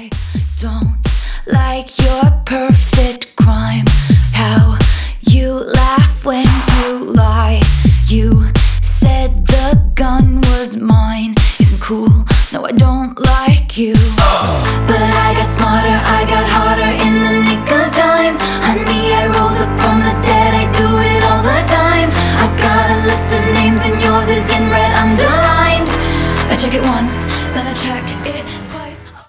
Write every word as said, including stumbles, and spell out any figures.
I don't like your perfect crime. How you laugh when you lie. You said the gun was mine. Isn't cool, no I don't like you. But I got smarter, I got harder in the nick of time. Honey, I rose up from the dead, I do it all the time. I got a list of names and yours is in red underlined. I check it once, then I check